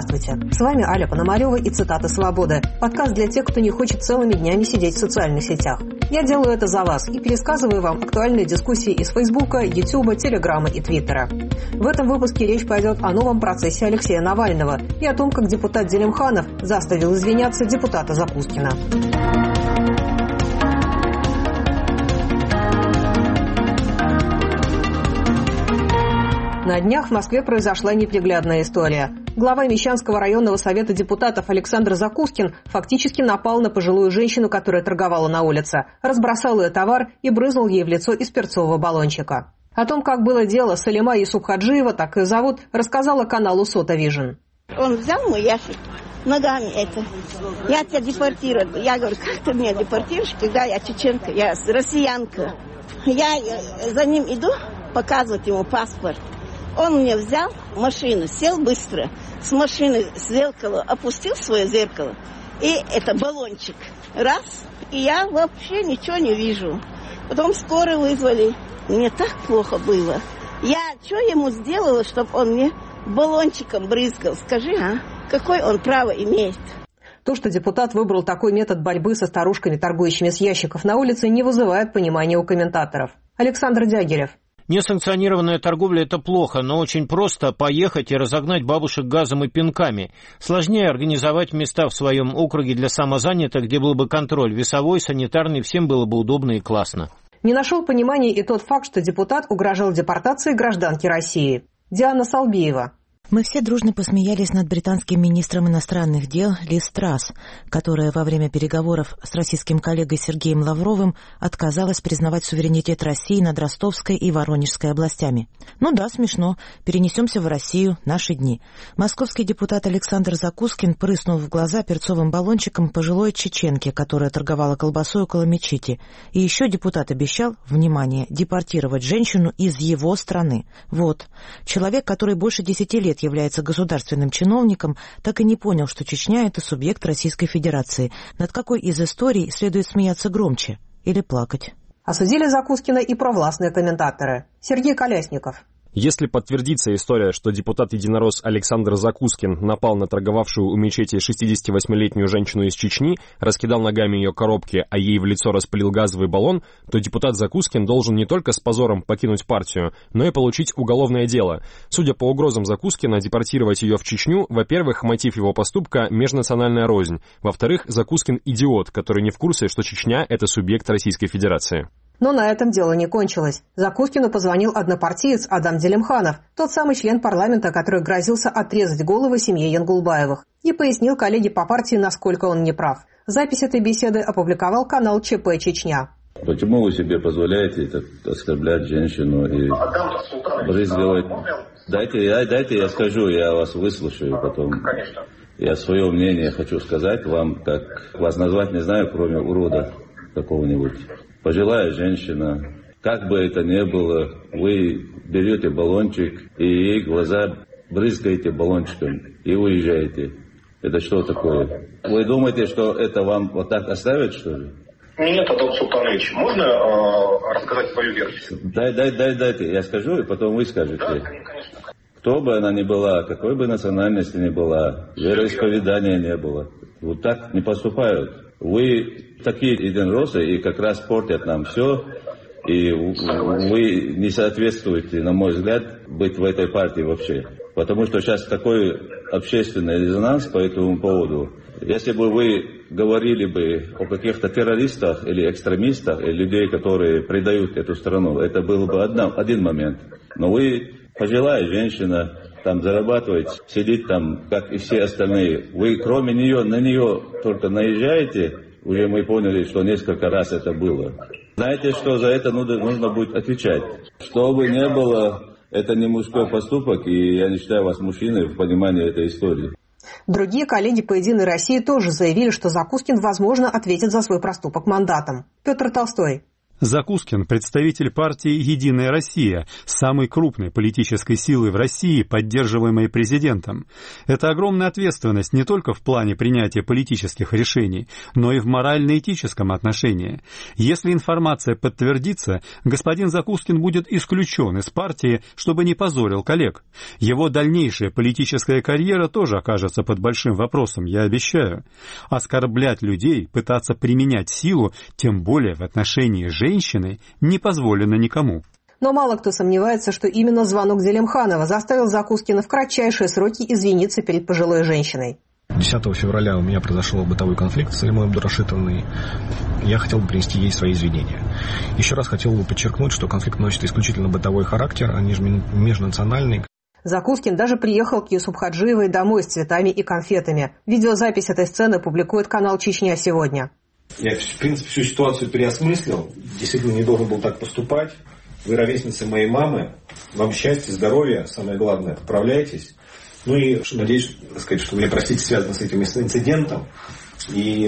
Здравствуйте, с вами Аля Пономарева и «Цитаты свободы». Подкаст для тех, кто не хочет целыми днями сидеть в социальных сетях. Я делаю это за вас и пересказываю вам актуальные дискуссии из Фейсбука, Ютуба, Телеграма и Твиттера. В этом выпуске речь пойдет о новом процессе Алексея Навального и о том, как депутат Делимханов заставил извиняться депутата Закускина. На днях в Москве произошла неприглядная история. Глава Мещанского районного совета депутатов Александр Закускин фактически напал на пожилую женщину, которая торговала на улице, разбросал ее товар и брызнул ей в лицо из перцового баллончика. О том, как было дело Салима Юсупхаджиева, так ее зовут, рассказала каналу Сота Вижн. Он взял мой ящик ногами это. Я тебя депортирую. Я говорю, как ты меня депортируешь, когда я чеченка, я россиянка. Я за ним иду показывать ему паспорт. Он мне взял машину, сел быстро, с машины с зеркала опустил свое зеркало, и это баллончик. Раз, и я вообще ничего не вижу. Потом скорую вызвали. Мне так плохо было. Я что ему сделала, чтобы он мне баллончиком брызгал? Скажи, какое он право имеет? То, что депутат выбрал такой метод борьбы со старушками, торгующими с ящиков на улице, не вызывает понимания у комментаторов. Александр Дягилев. Несанкционированная торговля – это плохо, но очень просто поехать и разогнать бабушек газом и пинками. Сложнее организовать места в своем округе для самозанятых, где был бы контроль весовой, санитарный, всем было бы удобно и классно. Не нашел понимания и тот факт, что депутат угрожал депортации гражданки России. Диана Салбиева. Мы все дружно посмеялись над британским министром иностранных дел Лиз Трасс, которая во время переговоров с российским коллегой Сергеем Лавровым отказалась признавать суверенитет России над Ростовской и Воронежской областями. Ну да, смешно. Перенесемся в Россию, наши дни. Московский депутат Александр Закускин прыснул в глаза перцовым баллончиком пожилой чеченке, которая торговала колбасой около мечети. И еще депутат обещал, внимание, депортировать женщину из его страны. Вот. Человек, который больше 10 лет является государственным чиновником, так и не понял, что Чечня – это субъект Российской Федерации. Над какой из историй следует смеяться громче или плакать? Осудили Закускина и провластные комментаторы. Сергей Колясников. Если подтвердится история, что депутат-единорос Александр Закускин напал на торговавшую у мечети 68-летнюю женщину из Чечни, раскидал ногами ее коробки, а ей в лицо распылил газовый баллон, то депутат Закускин должен не только с позором покинуть партию, но и получить уголовное дело. Судя по угрозам Закускина депортировать ее в Чечню, во-первых, мотив его поступка – межнациональная рознь, во-вторых, Закускин – идиот, который не в курсе, что Чечня – это субъект Российской Федерации. Но на этом дело не кончилось. Закускину позвонил однопартиец Адам Делимханов, тот самый член парламента, который грозился отрезать головы семье Янгулбаевых, и пояснил коллеге по партии, насколько он не прав. Запись этой беседы опубликовал канал ЧП Чечня. Почему вы себе позволяете оскорблять женщину и брызгивать? Дайте я скажу, я вас выслушаю потом. Конечно. Я свое мнение хочу сказать вам, как вас назвать не знаю, кроме урода какого-нибудь. Пожилая женщина, как бы это ни было, вы берете баллончик и ей глаза брызгаете баллончиком и уезжаете. Это что такое? Вы думаете, что это вам вот так оставят, что ли? Нет, Адам Султанович, можно рассказать свою версию? Дайте, я скажу, и потом вы скажете. Да, конечно. Кто бы она ни была, какой бы национальности ни была, вероисповедания не было. Вот так не поступают. Вы такие единороссы и как раз портят нам все. И вы не соответствуете, на мой взгляд, быть в этой партии вообще. Потому что сейчас такой общественный резонанс по этому поводу. Если бы вы говорили бы о каких-то террористах или экстремистах, или людей, которые предают эту страну, это был бы один момент. Но вы пожилая женщина, там зарабатываете, сидит там, как и все остальные. Вы кроме нее, на нее только наезжаете, уже мы поняли, что несколько раз это было. Знаете, что за это нужно будет отвечать. Что бы ни было, это не мужской поступок, и я не считаю вас мужчиной в понимании этой истории. Другие коллеги по «Единой России» тоже заявили, что Закускин, возможно, ответит за свой проступок мандатом. Петр Толстой. Закускин – представитель партии «Единая Россия», самой крупной политической силы в России, поддерживаемой президентом. Это огромная ответственность не только в плане принятия политических решений, но и в морально-этическом отношении. Если информация подтвердится, господин Закускин будет исключен из партии, чтобы не позорил коллег. Его дальнейшая политическая карьера тоже окажется под большим вопросом, я обещаю. Оскорблять людей, пытаться применять силу, тем более в отношении женщины, не позволено никому. Но мало кто сомневается, что именно звонок Зелимханова заставил Закускина в кратчайшие сроки извиниться перед пожилой женщиной. 10 февраля у меня произошел бытовой конфликт с Ильмой Абдурашитовной. Я хотел бы принести ей свои извинения. Еще раз хотел бы подчеркнуть, что конфликт носит исключительно бытовой характер, а не межнациональный. Закускин даже приехал к Юсуп Хаджиевой домой с цветами и конфетами. Видеозапись этой сцены публикует канал «Чечня сегодня». Я, в принципе, всю ситуацию переосмыслил. Действительно, не должен был так поступать. Вы ровесница моей мамы. Вам счастья, здоровья, самое главное. Поправляйтесь. Ну и надеюсь, что вы меня простите, связано с этим инцидентом. И,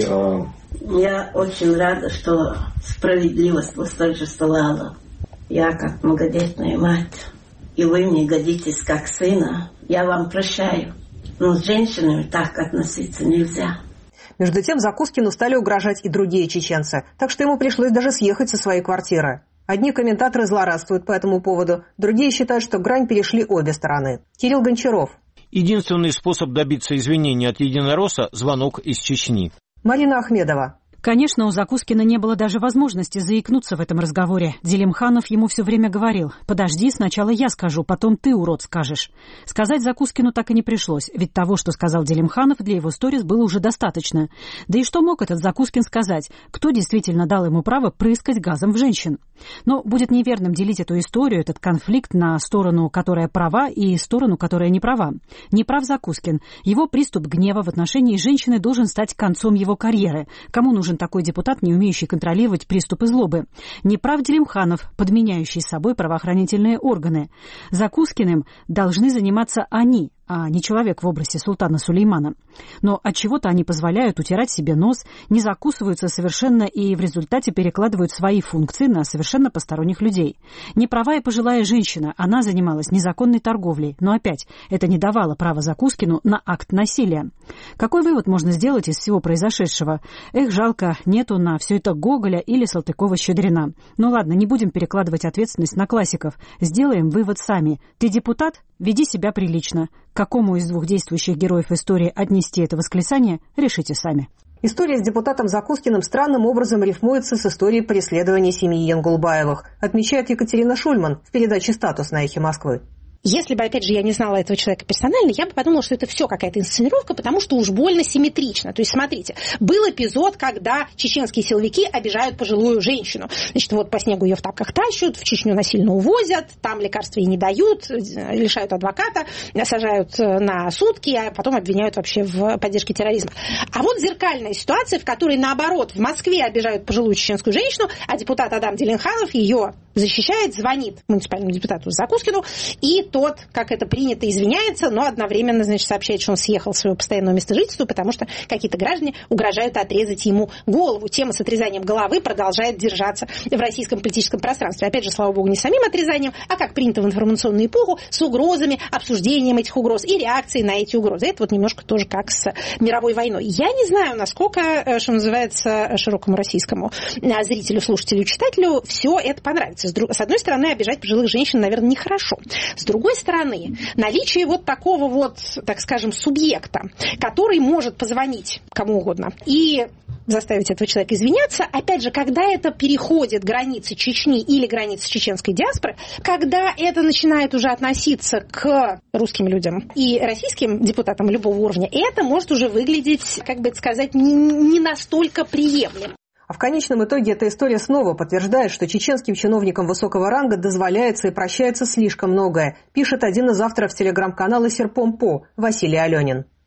Я очень рада, что справедливость восторжествовала. Я, как многодетная мать, и вы мне годитесь как сына, я вам прощаю. Но с женщинами так относиться нельзя. Между тем Закускину стали угрожать и другие чеченцы, так что ему пришлось даже съехать со своей квартиры. Одни комментаторы злорадствуют по этому поводу, другие считают, что грань перешли обе стороны. Кирилл Гончаров. Единственный способ добиться извинений от единоросса – звонок из Чечни. Марина Ахмедова. Конечно, у Закускина не было даже возможности заикнуться в этом разговоре. Зелимханов ему все время говорил: «Подожди, сначала я скажу, потом ты, урод, скажешь». Сказать Закускину так и не пришлось, ведь того, что сказал Зелимханов, для его сторис было уже достаточно. Да и что мог этот Закускин сказать? Кто действительно дал ему право прыскать газом в женщин? Но будет неверным делить эту историю, этот конфликт на сторону, которая права, и сторону, которая не права. Не прав Закускин. Его приступ гнева в отношении женщины должен стать концом его карьеры. Кому нужен такой депутат, не умеющий контролировать приступы злобы? Не прав Зелимханов, подменяющий собой правоохранительные органы. Закускиным должны заниматься они, а не человек в образе султана Сулеймана. Но отчего-то они позволяют утирать себе нос, не закусываются совершенно и в результате перекладывают свои функции на совершенно посторонних людей. Не права и пожилая женщина, она занималась незаконной торговлей, но опять это не давало права Закускину на акт насилия. Какой вывод можно сделать из всего произошедшего? Жалко, нету на все это Гоголя или Салтыкова-Щедрина. Ну ладно, не будем перекладывать ответственность на классиков. Сделаем вывод сами. Ты депутат? Веди себя прилично. К какому из двух действующих героев истории отнести это восклицание, решите сами. История с депутатом Закускиным странным образом рифмуется с историей преследования семьи Янгулбаевых, отмечает Екатерина Шульман в передаче «Статус» на «Эхе Москвы». Если бы, опять же, я не знала этого человека персонально, я бы подумала, что это все какая-то инсценировка, потому что уж больно симметрично. То есть, смотрите, был эпизод, когда чеченские силовики обижают пожилую женщину. Значит, вот по снегу ее в тапках тащут, в Чечню насильно увозят, там лекарства ей не дают, лишают адвоката, сажают на сутки, а потом обвиняют вообще в поддержке терроризма. А вот зеркальная ситуация, в которой, наоборот, в Москве обижают пожилую чеченскую женщину, а депутат Адам Зелимханов ее защищает, звонит муниципальному депутату Закускину, и тот, как это принято, извиняется, но одновременно, значит, сообщает, что он съехал с своего постоянного места жительства, потому что какие-то граждане угрожают отрезать ему голову. Тема с отрезанием головы продолжает держаться в российском политическом пространстве. Опять же, слава богу, не самим отрезанием, а как принято в информационную эпоху, с угрозами, обсуждением этих угроз и реакцией на эти угрозы. Это вот немножко тоже как с мировой войной. Я не знаю, насколько, что называется, широкому российскому зрителю, слушателю, читателю все это понравится. С одной стороны, обижать пожилых женщин, наверное, нехорошо. С другой стороны, наличие вот такого вот, так скажем, субъекта, который может позвонить кому угодно и заставить этого человека извиняться, опять же, когда это переходит границы Чечни или границы чеченской диаспоры, когда это начинает уже относиться к русским людям и российским депутатам любого уровня, это может уже выглядеть, как бы сказать, не настолько приемлемо. А в конечном итоге эта история снова подтверждает, что чеченским чиновникам высокого ранга дозволяется и прощается слишком многое, пишет один из авторов телеграм-канала «Серпом-По» Василий Аленин.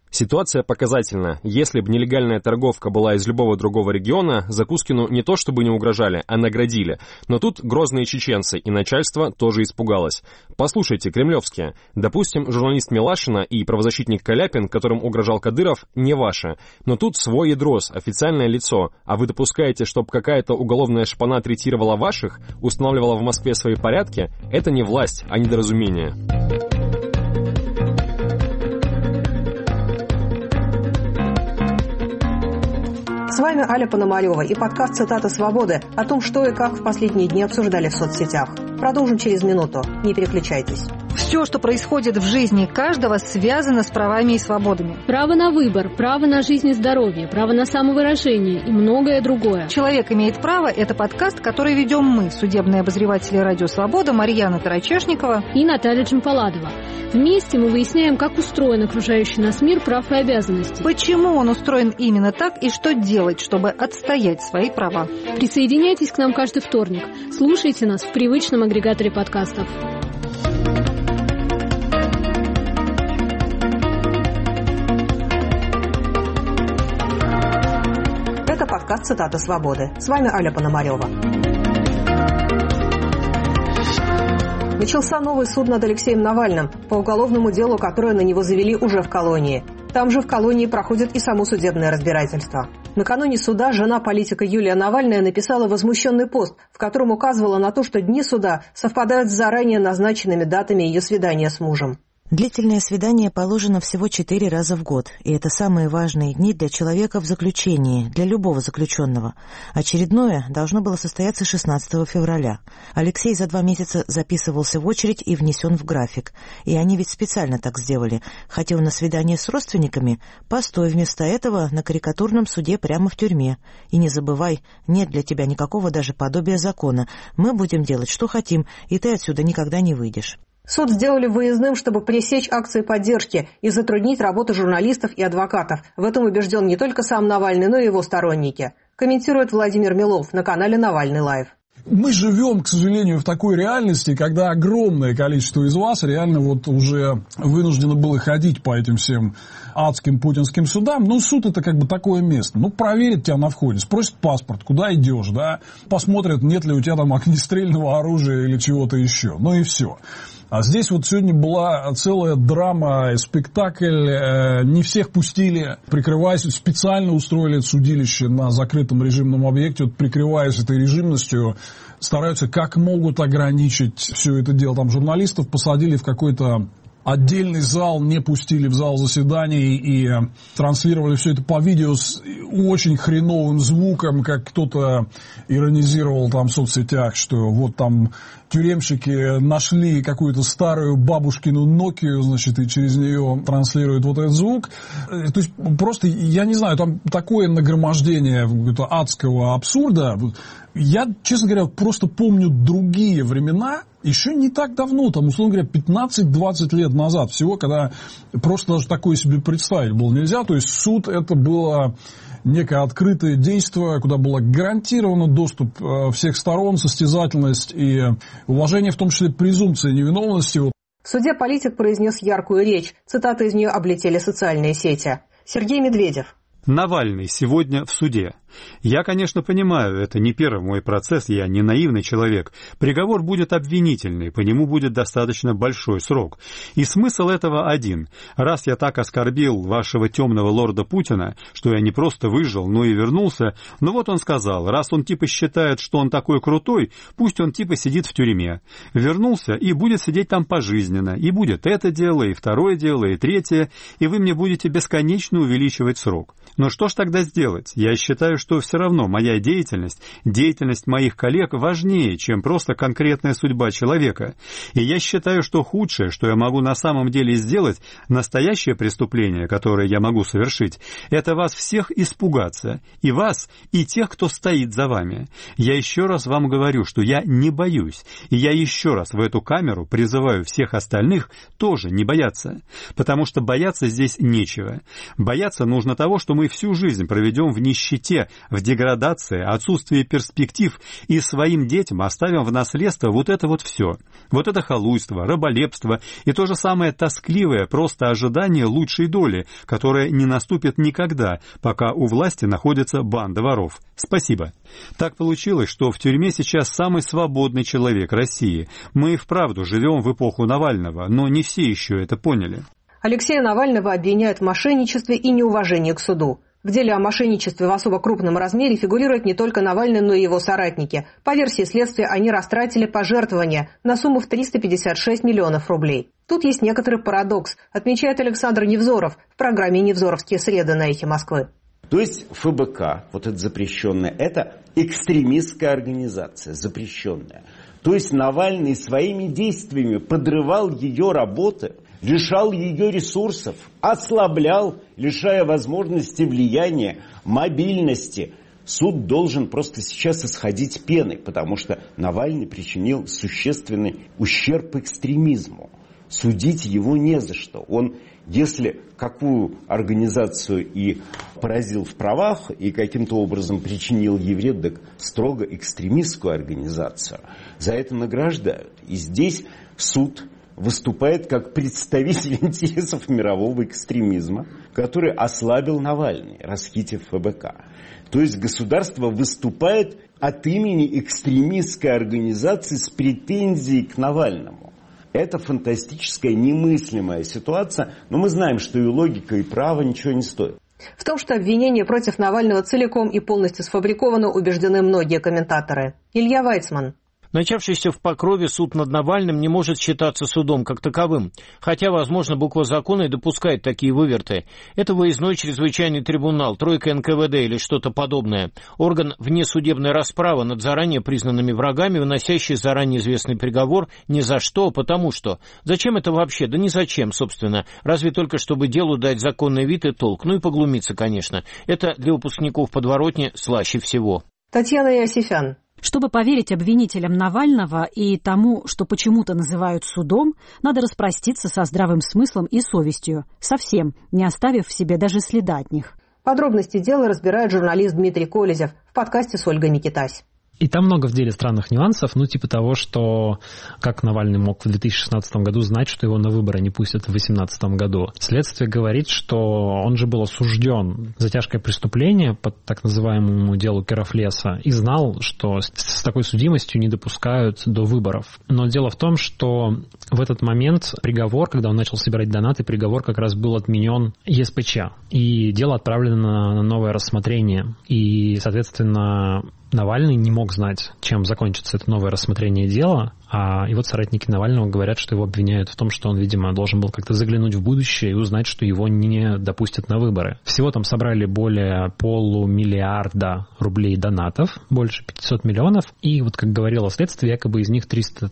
Ситуация показательна. Если бы нелегальная торговка была из любого другого региона, Закускину не то чтобы не угрожали, а наградили. Но тут грозные чеченцы, и начальство тоже испугалось. Послушайте, кремлевские. Допустим, журналист Милашина и правозащитник Каляпин, которым угрожал Кадыров, не ваши. Но тут свой ядрос, официальное лицо. А вы допускаете, чтобы какая-то уголовная шпана третировала ваших, устанавливала в Москве свои порядки? Это не власть, а недоразумение. С вами Аля Пономарева и подкаст «Цитата свободы» о том, что и как в последние дни обсуждали в соцсетях. Продолжим через минуту. Не переключайтесь. Все, что происходит в жизни каждого, связано с правами и свободами. Право на выбор, право на жизнь и здоровье, право на самовыражение и многое другое. «Человек имеет право» — это подкаст, который ведем мы, судебные обозреватели «Радио Свобода» Марьяна Тарачешникова и Наталья Джампаладова. Вместе мы выясняем, как устроен окружающий нас мир прав и обязанностей. Почему он устроен именно так и что делать, чтобы отстоять свои права. Присоединяйтесь к нам каждый вторник. Слушайте нас в привычном агрегаторе подкастов. Это подкаст «Цитата свободы». С вами Аля Пономарева. Начался новый суд над Алексеем Навальным по уголовному делу, которое на него завели уже в колонии. Там же в колонии проходит и само судебное разбирательство. Накануне суда жена политика Юлия Навальная написала возмущенный пост, в котором указывала на то, что дни суда совпадают с заранее назначенными датами ее свидания с мужем. Длительное свидание положено всего 4 раза в год, и это самые важные дни для человека в заключении, для любого заключенного. Очередное должно было состояться 16 февраля. Алексей за 2 месяца записывался в очередь и внесен в график. И они ведь специально так сделали. Хотел на свидание с родственниками, постой вместо этого на карикатурном суде прямо в тюрьме. И не забывай, нет для тебя никакого даже подобия закона. Мы будем делать, что хотим, и ты отсюда никогда не выйдешь. Суд сделали выездным, чтобы пресечь акции поддержки и затруднить работу журналистов и адвокатов. В этом убежден не только сам Навальный, но и его сторонники. Комментирует Владимир Милов на канале «Навальный Лайв». Мы живем, к сожалению, в такой реальности, когда огромное количество из вас реально вот уже вынуждено было ходить по этим всем адским путинским судам. Ну, суд это как бы такое место. Ну, проверит тебя на входе, спросит паспорт, куда идешь, да, посмотрят, нет ли у тебя там огнестрельного оружия или чего-то еще. Ну и все. А здесь вот сегодня была целая драма, спектакль, не всех пустили, прикрываясь, специально устроили судилище на закрытом режимном объекте, вот, прикрываясь этой режимностью, стараются как могут ограничить все это дело. Там журналистов посадили в какой-то отдельный зал, не пустили в зал заседаний и транслировали все это по видео с очень хреновым звуком, как кто-то иронизировал там в соцсетях, что вот там тюремщики нашли какую-то старую бабушкину Nokia, значит, и через нее транслируют вот этот звук. То есть просто, я не знаю, там такое нагромождение адского абсурда. Я, честно говоря, просто помню другие времена, еще не так давно, там, условно говоря, 15-20 лет назад всего, когда просто даже такое себе представить было нельзя. То есть суд это было некое открытое действие, куда было гарантировано доступ всех сторон, состязательность и уважение, в том числе презумпции невиновности. В суде политик произнес яркую речь. Цитаты из нее облетели социальные сети. Сергей Медведев. Навальный сегодня в суде. Я, конечно, понимаю, это не первый мой процесс, я не наивный человек. Приговор будет обвинительный, по нему будет достаточно большой срок. И смысл этого один. Раз я так оскорбил вашего темного лорда Путина, что я не просто выжил, но и вернулся, ну вот он сказал, раз он типа считает, что он такой крутой, пусть он типа сидит в тюрьме. Вернулся и будет сидеть там пожизненно. И будет это дело, и второе дело, и третье, и вы мне будете бесконечно увеличивать срок. Но что ж тогда сделать? Я считаю, что все равно моя деятельность моих коллег важнее, чем просто конкретная судьба человека. И я считаю, что худшее, что я могу на самом деле сделать, настоящее преступление, которое я могу совершить, это вас всех испугаться. И вас, и тех, кто стоит за вами. Я еще раз вам говорю, что я не боюсь. И я еще раз в эту камеру призываю всех остальных тоже не бояться. Потому что бояться здесь нечего. Бояться нужно того, что мы всю жизнь проведем в нищете, в деградации, отсутствии перспектив и своим детям оставим в наследство вот это вот все. Вот это халуйство, раболепство и то же самое тоскливое просто ожидание лучшей доли, которая не наступит никогда, пока у власти находится банда воров. Спасибо. Так получилось, что в тюрьме сейчас самый свободный человек России. Мы и вправду живем в эпоху Навального, но не все еще это поняли. Алексея Навального обвиняют в мошенничестве и неуважении к суду. В деле о мошенничестве в особо крупном размере фигурирует не только Навальный, но и его соратники. По версии следствия, они растратили пожертвования на сумму в 356 миллионов рублей. Тут есть некоторый парадокс, отмечает Александр Невзоров в программе «Невзоровские среды» на «Эхе Москвы». То есть ФБК, вот это запрещенное, это экстремистская организация, запрещенная. То есть Навальный своими действиями подрывал ее работы, лишал ее ресурсов, ослаблял, лишая возможности влияния, мобильности. Суд должен просто сейчас исходить пеной, потому что Навальный причинил существенный ущерб экстремизму. Судить его не за что. Он, если какую организацию и поразил в правах, и каким-то образом причинил ей вред, так строго экстремистскую организацию, за это награждают. И здесь суд выступает как представитель интересов мирового экстремизма, который ослабил Навальный, расхитив ФБК. То есть государство выступает от имени экстремистской организации с претензией к Навальному. Это фантастическая, немыслимая ситуация, но мы знаем, что и логика, и право ничего не стоят. В том, что обвинение против Навального целиком и полностью сфабриковано, убеждены многие комментаторы. Илья Вайцман. Начавшийся в Покрове суд над Навальным не может считаться судом как таковым, хотя, возможно, буква закона и допускает такие выверты. Это выездной чрезвычайный трибунал, тройка НКВД или что-то подобное. Орган внесудебной расправы над заранее признанными врагами, выносящий заранее известный приговор ни за что, потому что. Зачем это вообще? Да ни зачем, собственно. Разве только, чтобы делу дать законный вид и толк. Ну и поглумиться, конечно. Это для выпускников подворотни слаще всего. Татьяна Иосифян. Чтобы поверить обвинителям Навального и тому, что почему-то называют судом, надо распроститься со здравым смыслом и совестью, совсем не оставив в себе даже следа от них. Подробности дела разбирает журналист Дмитрий Колезев в подкасте с Ольгой Микитась. И там много в деле странных нюансов, типа того, что как Навальный мог в 2016 году знать, что его на выборы не пустят в 2018 году. Следствие говорит, что он же был осужден за тяжкое преступление по так называемому делу Керафлеса и знал, что с такой судимостью не допускают до выборов. Но дело в том, что в этот момент приговор, когда он начал собирать донаты, приговор как раз был отменен ЕСПЧ. И дело отправлено на новое рассмотрение. И, соответственно, Навальный не мог знать, чем закончится это новое рассмотрение дела, и вот соратники Навального говорят, что его обвиняют в том, что он, видимо, должен был как-то заглянуть в будущее и узнать, что его не допустят на выборы. Всего там собрали более 500 миллиарда рублей донатов, больше 500 миллионов, и вот, как говорило следствие, якобы из них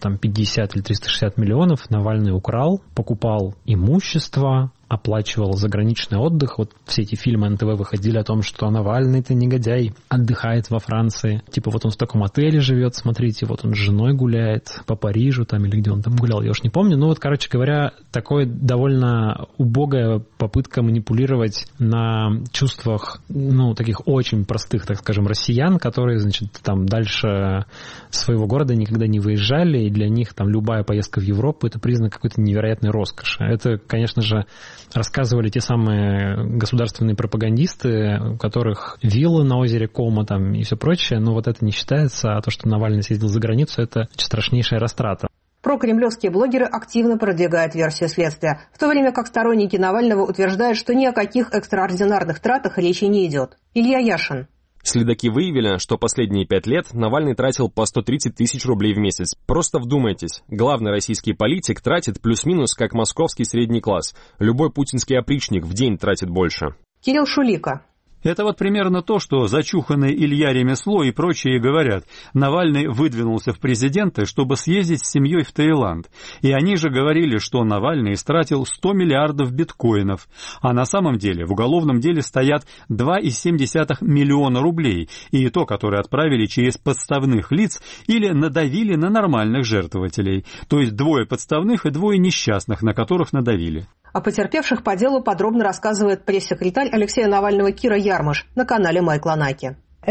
350 или 360 миллионов Навальный украл, покупал имущество, оплачивал заграничный отдых. Вот все эти фильмы НТВ выходили о том, что Навальный-то негодяй, отдыхает во Франции. Типа вот он в таком отеле живет, смотрите, вот он с женой гуляет по Парижу там или где он там гулял, я уж не помню. Ну вот, короче говоря, такое довольно убогая попытка манипулировать на чувствах, таких очень простых, так скажем, россиян, которые, там дальше своего города никогда не выезжали, и для них там любая поездка в Европу — это признак какой-то невероятной роскоши. Это, конечно же, рассказывали те самые государственные пропагандисты, у которых виллы на озере Кома там и все прочее, но вот это не считается, а то, что Навальный съездил за границу, это страшнейшая растрата. Прокремлевские блогеры активно продвигают версию следствия, в то время как сторонники Навального утверждают, что ни о каких экстраординарных тратах речи не идет. Илья Яшин. Следаки выявили, что последние 5 лет Навальный тратил по 130 тысяч рублей в месяц. Просто вдумайтесь, главный российский политик тратит плюс-минус как московский средний класс. Любой путинский опричник в день тратит больше. Кирилл Шулика. Это вот примерно то, что зачуханный Илья Ремесло и прочие говорят. Навальный выдвинулся в президенты, чтобы съездить с семьей в Таиланд. И они же говорили, что Навальный истратил 100 миллиардов биткоинов. А на самом деле в уголовном деле стоят 2,7 миллиона рублей. И то, которые отправили через подставных лиц или надавили на нормальных жертвователей. То есть 2 подставных и 2 несчастных, на которых надавили. О потерпевших по делу подробно рассказывает пресс-секретарь Алексея Навального Кира Ярмаш на канале Майкла Наки.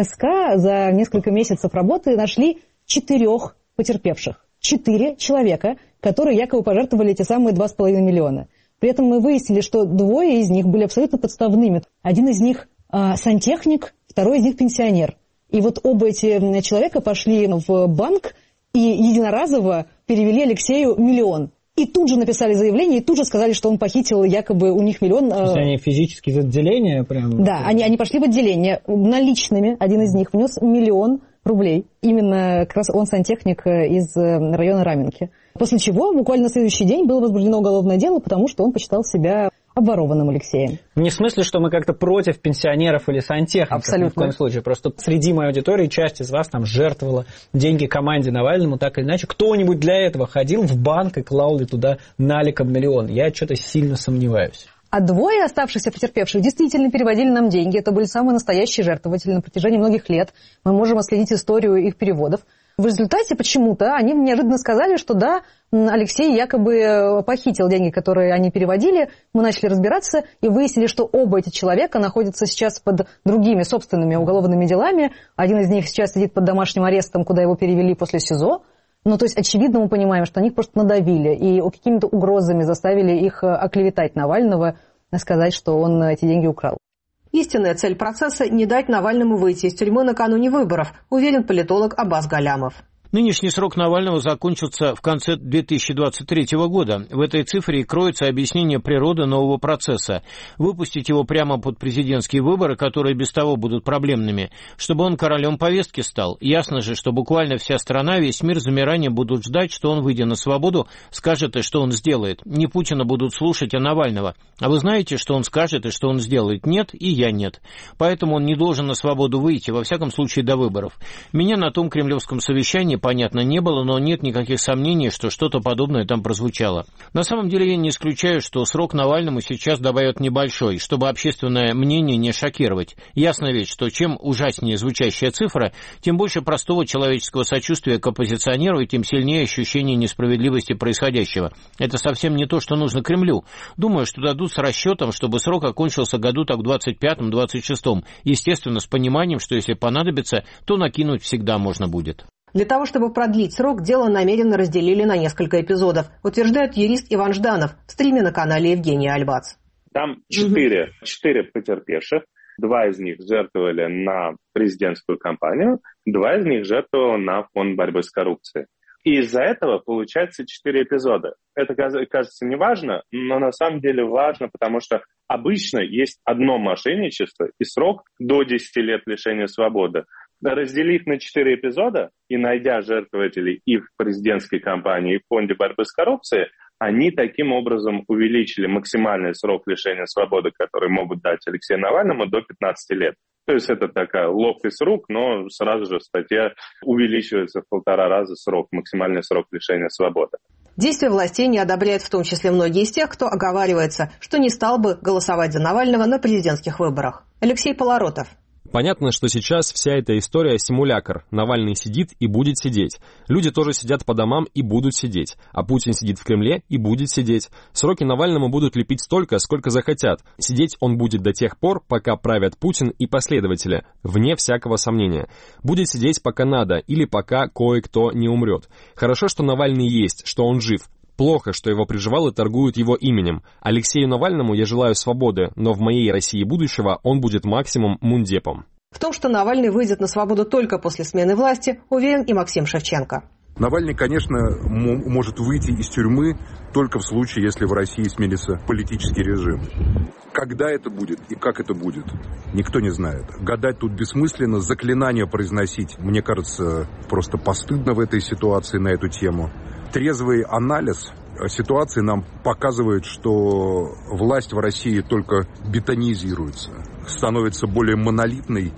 СК за несколько месяцев работы нашли 4 потерпевших. 4 человека, которые якобы пожертвовали эти самые 2,5 миллиона. При этом мы выяснили, что 2 из них были абсолютно подставными. Один из них сантехник, второй из них пенсионер. И вот оба эти человека пошли в банк и единоразово перевели Алексею 1 миллион. И тут же написали заявление, и тут же сказали, что он похитил якобы у них 1 миллион. То есть они физически в отделение прям? Да, они пошли в отделение наличными. Один из них внес 1 миллион рублей. Именно как раз он сантехник из района Раменки. После чего буквально на следующий день было возбуждено уголовное дело, потому что он посчитал себя обворованным Алексеем. Не в смысле, что мы как-то против пенсионеров или сантехников. Абсолютно. Ни в коем случае. Просто среди моей аудитории часть из вас там жертвовала деньги команде Навальному, так или иначе. Кто-нибудь для этого ходил в банк и клал ли туда наликом 1 миллион? Я что-то сильно сомневаюсь. А 2 оставшихся потерпевших действительно переводили нам деньги. Это были самые настоящие жертвователи на протяжении многих лет. Мы можем отследить историю их переводов. В результате почему-то они неожиданно сказали, что да, Алексей якобы похитил деньги, которые они переводили. Мы начали разбираться и выяснили, что оба эти человека находятся сейчас под другими собственными уголовными делами. Один из них сейчас сидит под домашним арестом, куда его перевели после СИЗО. Ну, то есть, очевидно, мы понимаем, что они их просто надавили и какими-то угрозами заставили их оклеветать Навального, сказать, что он эти деньги украл. Истинная цель процесса – не дать Навальному выйти из тюрьмы накануне выборов, уверен политолог Аббас Галямов. Нынешний срок Навального закончится в конце 2023 года. В этой цифре и кроется объяснение природы нового процесса. Выпустить его прямо под президентские выборы, которые без того будут проблемными, чтобы он королем повестки стал. Ясно же, что буквально вся страна, весь мир замиранием будут ждать, что он, выйдя на свободу, скажет и что он сделает. Не Путина будут слушать, а Навального. А вы знаете, что он скажет и что он сделает? Нет, и я нет. Поэтому он не должен на свободу выйти, во всяком случае до выборов. Меня на том кремлевском совещании, понятно, не было, но нет никаких сомнений, что что-то подобное там прозвучало. На самом деле я не исключаю, что срок Навальному сейчас добавят небольшой, чтобы общественное мнение не шокировать. Ясно ведь, что чем ужаснее звучащая цифра, тем больше простого человеческого сочувствия к оппозиционеру и тем сильнее ощущение несправедливости происходящего. Это совсем не то, что нужно Кремлю. Думаю, что дадут с расчетом, чтобы срок окончился году так в 25-м, 26-м. Естественно, с пониманием, что если понадобится, то накинуть всегда можно будет. Для того, чтобы продлить срок, дело намеренно разделили на несколько эпизодов, утверждает юрист Иван Жданов в стриме на канале Евгения Альбац. Там 4 потерпевших, 2 из них жертвовали на президентскую кампанию, 2 из них жертвовали на фонд борьбы с коррупцией. И из-за этого получается 4 эпизода. Это кажется не важно, но на самом деле важно, потому что обычно есть одно мошенничество и срок до 10 лет лишения свободы. Разделив на 4 эпизода и найдя жертвователей и в президентской кампании, и в фонде борьбы с коррупцией, они таким образом увеличили максимальный срок лишения свободы, который могут дать Алексею Навальному, до 15 лет. То есть это такая ловкость рук, но сразу же в статье увеличивается в 1,5 раза срок, максимальный срок лишения свободы. Действия властей не одобряют в том числе многие из тех, кто оговаривается, что не стал бы голосовать за Навального на президентских выборах. Алексей Полоротов. Понятно, что сейчас вся эта история симулякр. Навальный сидит и будет сидеть. Люди тоже сидят по домам и будут сидеть. А Путин сидит в Кремле и будет сидеть. Сроки Навальному будут лепить столько, сколько захотят. Сидеть он будет до тех пор, пока правят Путин и последователи. Вне всякого сомнения. Будет сидеть пока надо или пока кое-кто не умрет. Хорошо, что Навальный есть, что он жив. Плохо, что его приживалы торгуют его именем. Алексею Навальному я желаю свободы, но в моей России будущего он будет максимум мундепом. В том, что Навальный выйдет на свободу только после смены власти, уверен и Максим Шевченко. Навальный, конечно, может выйти из тюрьмы только в случае, если в России сменится политический режим. Когда это будет и как это будет, никто не знает. Гадать тут бессмысленно, заклинания произносить, мне кажется, просто постыдно в этой ситуации на эту тему. Трезвый анализ ситуации нам показывает, что власть в России только бетонизируется, становится более монолитной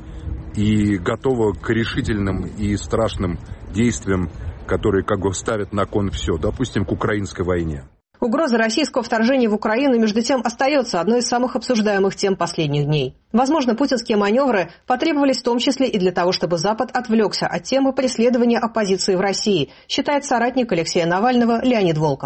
и готова к решительным и страшным действиям, которые как бы ставят на кон все, допустим, к украинской войне. Угроза российского вторжения в Украину, между тем, остается одной из самых обсуждаемых тем последних дней. Возможно, путинские маневры потребовались в том числе и для того, чтобы Запад отвлекся от темы преследования оппозиции в России, считает соратник Алексея Навального Леонид Волков.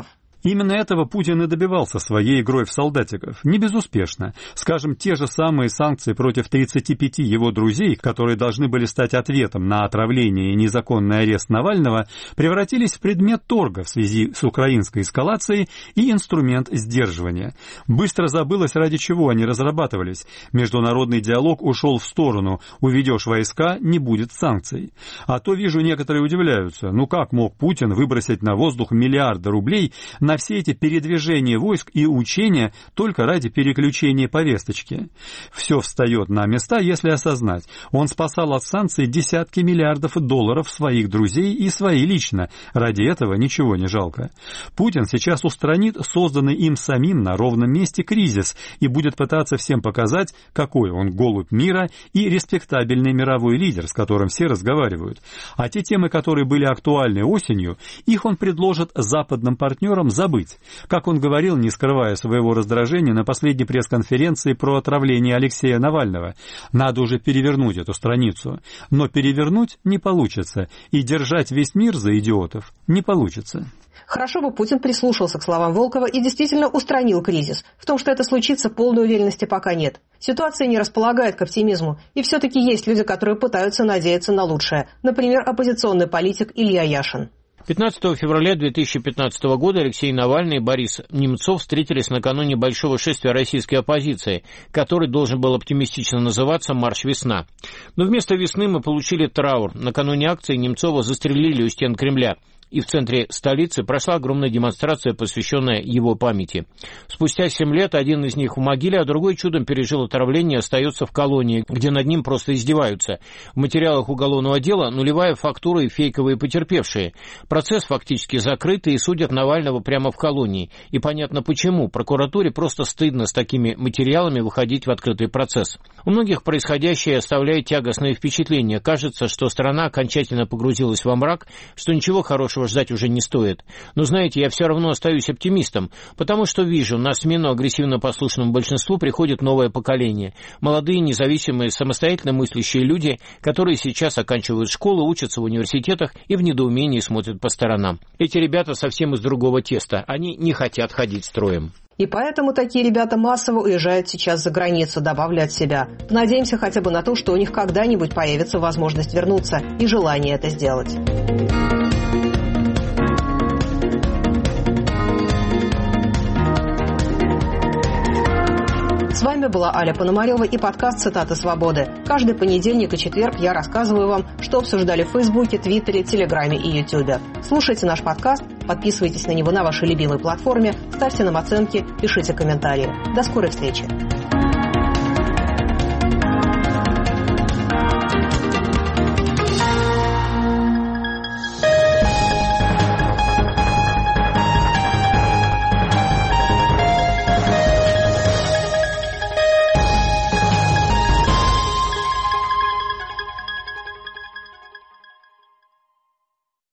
Именно этого Путин и добивался своей игрой в солдатиков. Не безуспешно. Скажем, те же самые санкции против 35 его друзей, которые должны были стать ответом на отравление и незаконный арест Навального, превратились в предмет торга в связи с украинской эскалацией и инструмент сдерживания. Быстро забылось, ради чего они разрабатывались. Международный диалог ушел в сторону. Уведешь войска, не будет санкций. А то, вижу, некоторые удивляются. Ну как мог Путин выбросить на воздух миллиарды рублей на все эти передвижения войск и учения только ради переключения повесточки? Все встает на места, если осознать. Он спасал от санкций десятки миллиардов долларов своих друзей и свои лично. Ради этого ничего не жалко. Путин сейчас устранит созданный им самим на ровном месте кризис и будет пытаться всем показать, какой он голубь мира и респектабельный мировой лидер, с которым все разговаривают. А те темы, которые были актуальны осенью, их он предложит западным партнерам забыть. Как он говорил, не скрывая своего раздражения на последней пресс-конференции про отравление Алексея Навального, надо уже перевернуть эту страницу. Но перевернуть не получится, и держать весь мир за идиотов не получится. Хорошо бы Путин прислушался к словам Волкова и действительно устранил кризис. В том, что это случится, полной уверенности пока нет. Ситуация не располагает к оптимизму, и все-таки есть люди, которые пытаются надеяться на лучшее. Например, оппозиционный политик Илья Яшин. 15 февраля 2015 года Алексей Навальный и Борис Немцов встретились накануне большого шествия российской оппозиции, который должен был оптимистично называться «Марш Весна». Но вместо весны мы получили траур. Накануне акции Немцова застрелили у стен Кремля. И в центре столицы прошла огромная демонстрация, посвященная его памяти. Спустя 7 лет один из них в могиле, а другой чудом пережил отравление и остается в колонии, где над ним просто издеваются. В материалах уголовного дела нулевая фактура и фейковые потерпевшие. Процесс фактически закрыт, и судят Навального прямо в колонии. И понятно почему. Прокуратуре просто стыдно с такими материалами выходить в открытый процесс. У многих происходящее оставляет тягостное впечатление. Кажется, что страна окончательно погрузилась во мрак, что ничего хорошего ждать уже не стоит. Но, знаете, я все равно остаюсь оптимистом, потому что вижу, на смену агрессивно-послушному большинству приходит новое поколение. Молодые, независимые, самостоятельно мыслящие люди, которые сейчас оканчивают школу, учатся в университетах и в недоумении смотрят по сторонам. Эти ребята совсем из другого теста. Они не хотят ходить строем. И поэтому такие ребята массово уезжают сейчас за границу, добавляют себя. Надеемся хотя бы на то, что у них когда-нибудь появится возможность вернуться и желание это сделать. С вами была Аля Пономарева и подкаст «Цитаты свободы». Каждый понедельник и четверг я рассказываю вам, что обсуждали в Фейсбуке, Твиттере, Телеграме и Ютубе. Слушайте наш подкаст, подписывайтесь на него на вашей любимой платформе, ставьте нам оценки, пишите комментарии. До скорой встречи.